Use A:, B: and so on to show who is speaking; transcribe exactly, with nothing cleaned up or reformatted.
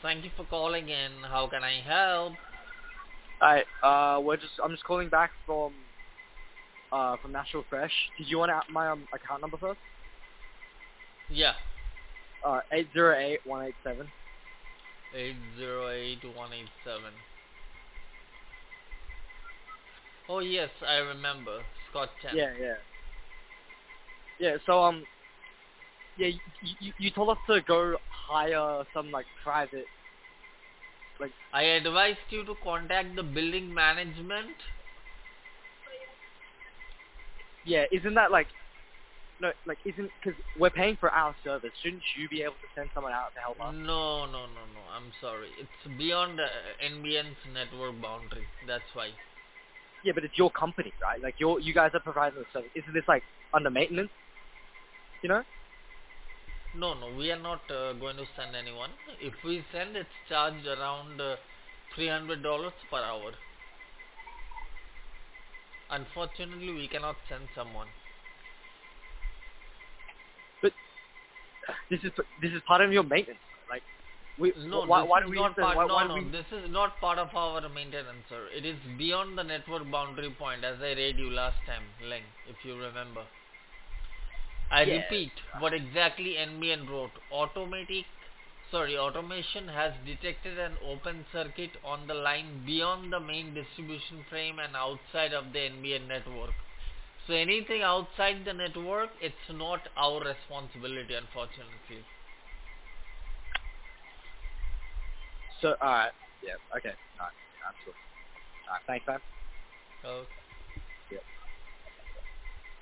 A: Thank you for calling in. How can I help?
B: Alright, uh, we're just, I'm just calling back from, uh, from National Fresh. Did you want to my, um, account number first?
A: Yeah,
B: Uh, eight zero eight one eight seven.
A: eight zero eight one eight seven. Oh, yes, I remember. Scott Chen.
B: Yeah, yeah. Yeah, so, um, yeah, you, you, you told us to go hire some, like, private, like,
A: I advised you to contact the building management.
B: yeah, isn't that, like, no, like, isn't, because we're paying for our service. Shouldn't you be able to send someone out to help us?
A: No, no, no, no. I'm sorry. It's beyond uh, N B N's network boundary. That's why.
B: Yeah, but it's your company, right? Like, you're, you guys are providing the service. Isn't this, like, under maintenance, you know?
A: No, no, we are not uh, going to send anyone. If we send, it's charged around uh, three hundred dollars per hour. Unfortunately, we cannot send someone.
B: But this is, this is part of your maintenance. Like, we,
A: No,
B: why,
A: this
B: why
A: is
B: do we have
A: not
B: to,
A: part.
B: why,
A: No,
B: why do
A: no,
B: we,
A: this is not part of our maintenance, sir. It is beyond the network boundary point, as I read you last time, Ling, if you remember. I
B: yeah,
A: repeat what exactly N B N wrote. Automatic, sorry, automation has detected an open circuit on the line beyond the main distribution frame and outside of the N B N network. So anything outside the network, it's not our responsibility, unfortunately.
B: so, alright, yeah, okay, alright, that's cool. Alright, thanks, man.
A: Okay.